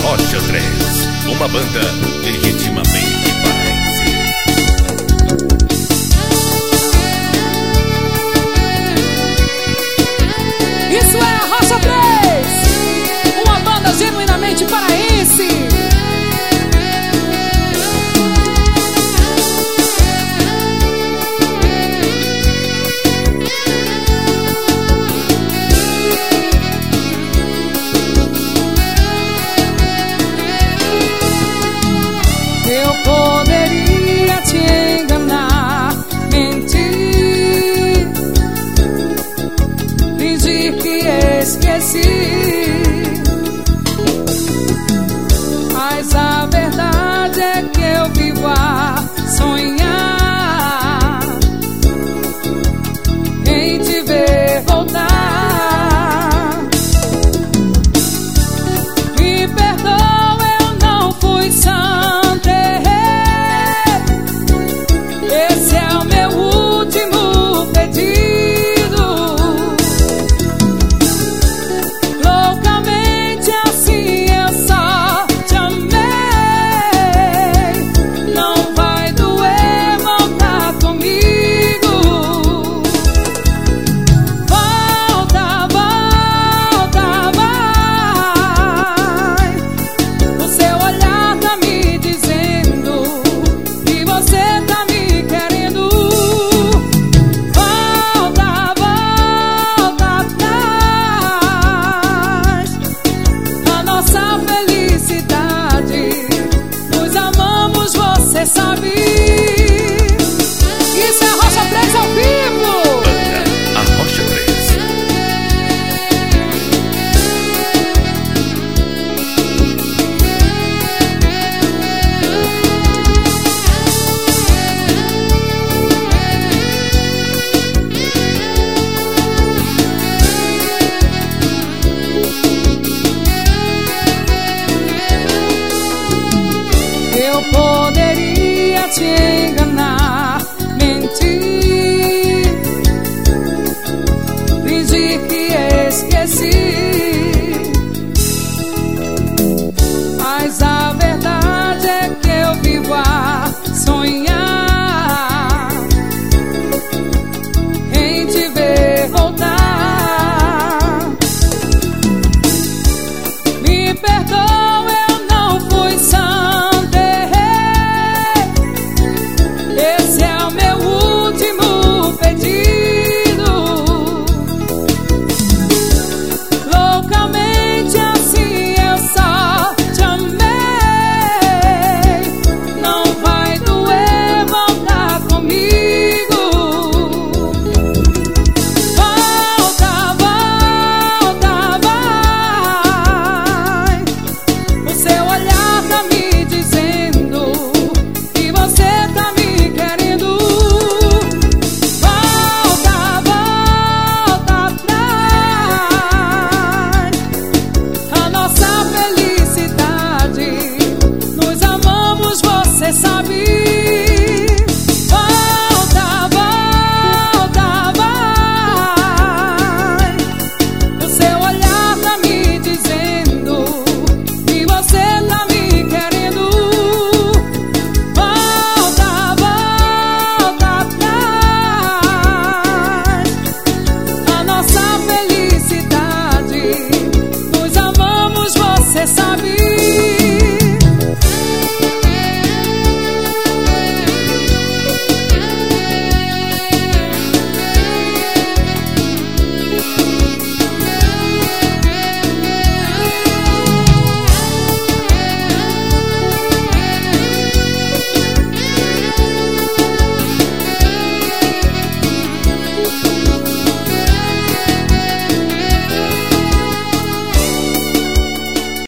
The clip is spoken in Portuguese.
Arrocha 3, uma banda legitimamente paraense. Isso é Arrocha 3, uma banda genuinamente paraense. Eu poderia te enganar, mentir, fingir que esqueci, mas a verdade é que eu vivo a sonhar em te ver voltar. Me perdoa, eu não fui santa. Esse é o meu último pedido. Loucamente assim eu só te amei. Não vai doer voltar comigo. Volta, volta, vai. O seu olhar tá me dizendo que você tá me querendo. Volta, volta atrás. A nossa felicidade, nos amamos, você sabe. Isso é Arrocha 3 ao vivo. Banda Arrocha 3. Eu poderia te enganar, mentir, fingir que esqueci, mas a verdade é que eu vivo a sonhar em te ver voltar. Me perdoa, eu não fui santa. Esse é o meu último pedido. Loucamente assim eu só te amei. Não vai doer voltar comigo. Volta, volta, vai. O seu olhar tá me dizendo que você tá me querendo. Volta, volta atrás. A nossa felicidade, nos amamos, você sabe. Volta, volta, vai. O seu olhar tá me dizendo que você tá me querendo. Volta, volta atrás. A nossa felicidade, nos amamos, você sabe.